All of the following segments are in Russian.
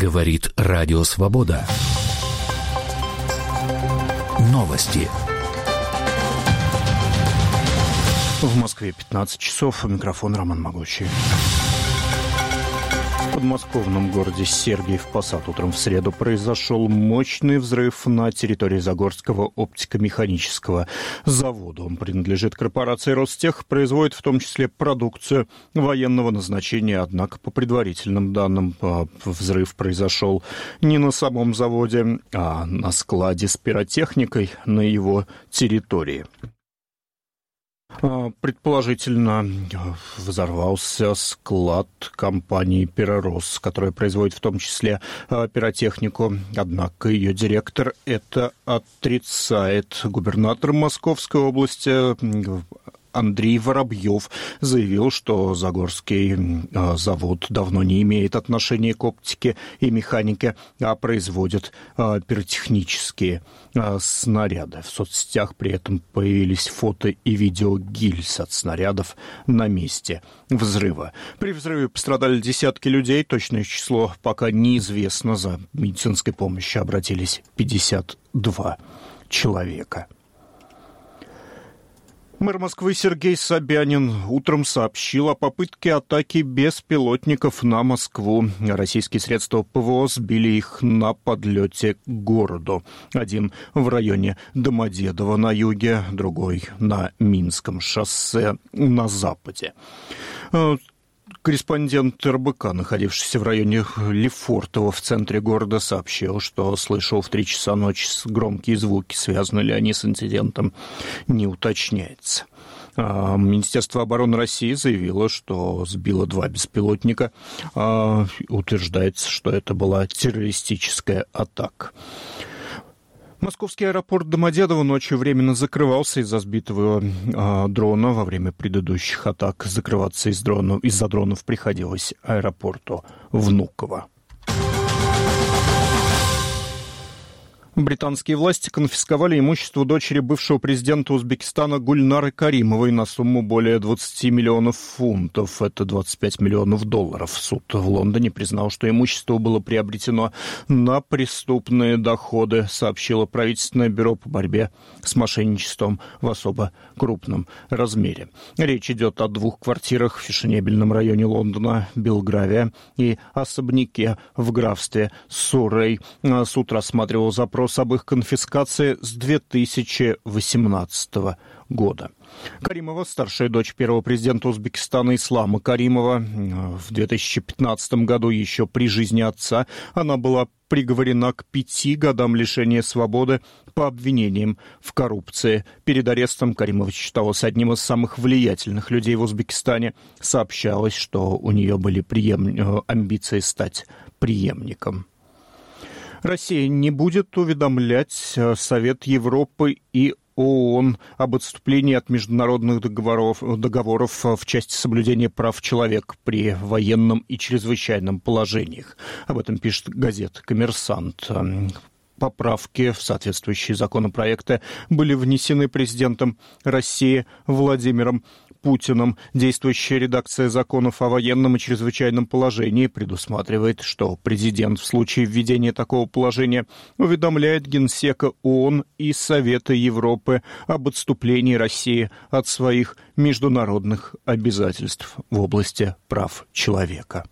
Говорит Радио Свобода. Новости. В Москве 15 часов. Микрофон Роман Могучий. В подмосковном городе Сергиев Посад утром в среду произошел мощный взрыв на территории Загорского оптико-механического завода. Он принадлежит корпорации «Ростех», производит в том числе продукцию военного назначения. Однако, по предварительным данным, взрыв произошел не на самом заводе, а на складе с пиротехникой на его территории. Предположительно, взорвался склад компании «Пиророс», которая производит в том числе пиротехнику. Однако ее директор это отрицает. Губернатор Московской области Андрей Воробьев заявил, что Загорский завод давно не имеет отношения к оптике и механике, а производит пиротехнические снаряды. В соцсетях при этом появились фото и видео гильз от снарядов на месте взрыва. При взрыве пострадали десятки людей, точное число пока неизвестно. За медицинской помощью обратились 52 человека. Мэр Москвы Сергей Собянин утром сообщил о попытке атаки беспилотников на Москву. Российские средства ПВО сбили их на подлете к городу. Один в районе Домодедово на юге, другой на Минском шоссе на западе. Корреспондент РБК, находившийся в районе Лефортово в центре города, сообщил, что слышал в 3 часа ночи громкие звуки. Связаны ли они с инцидентом, не уточняется. Министерство обороны России заявило, что сбило 2 беспилотника. Утверждается, что это была террористическая атака. Московский аэропорт Домодедово ночью временно закрывался из-за сбитого дрона. Во время предыдущих атак закрываться из-за дронов приходилось аэропорту Внуково. Британские власти конфисковали имущество дочери бывшего президента Узбекистана Гульнары Каримовой на сумму более 20 миллионов фунтов. Это 25 миллионов долларов. Суд в Лондоне признал, что имущество было приобретено на преступные доходы, сообщило правительственное бюро по борьбе с мошенничеством в особо крупном размере. Речь идет о 2 квартирах в фешенебельном районе Лондона, Белгравия, и особняке в графстве Суррей. Суд рассматривал запрос об их конфискации с 2018 года. Каримова, старшая дочь первого президента Узбекистана Ислама Каримова, в 2015 году, еще при жизни отца, она была приговорена к 5 годам лишения свободы по обвинениям в коррупции. Перед арестом Каримова считалась одним из самых влиятельных людей в Узбекистане. Сообщалось, что у нее были амбиции стать преемником. Россия не будет уведомлять Совет Европы и ООН об отступлении от международных договоров в части соблюдения прав человека при военном и чрезвычайном положениях. Об этом пишет газета «Коммерсант». Поправки в соответствующие законопроекты были внесены президентом России Владимиром Путиным. Действующая редакция законов о военном и чрезвычайном положении предусматривает, что президент в случае введения такого положения уведомляет Генсека ООН и Совета Европы об отступлении России от своих международных обязательств в области прав человека.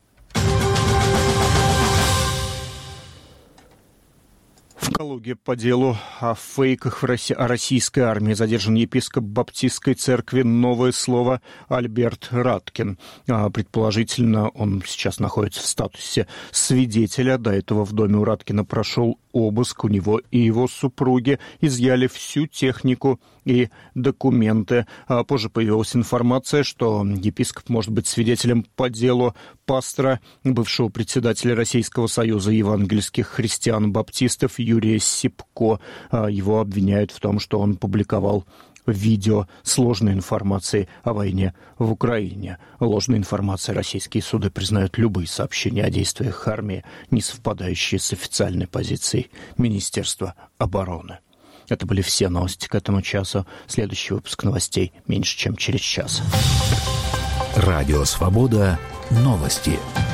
В Калуге по делу о фейках о российской армии задержан епископ Баптистской церкви «Новое слово» Альберт Раткин. Предположительно, он сейчас находится в статусе свидетеля. До этого в доме у Раткина прошел обыск. У него и его супруги изъяли всю технику и документы. Позже появилась информация, что епископ может быть свидетелем по делу пастора, бывшего председателя Российского союза евангельских христиан-баптистов Юрия Сипко. Его обвиняют в том, что он публиковал видео с ложной информацией о войне в Украине. Ложной информацией российские суды признают любые сообщения о действиях армии, не совпадающие с официальной позицией Министерства обороны. Это были все новости к этому часу. Следующий выпуск новостей меньше, чем через час. Радио «Свобода». Новости.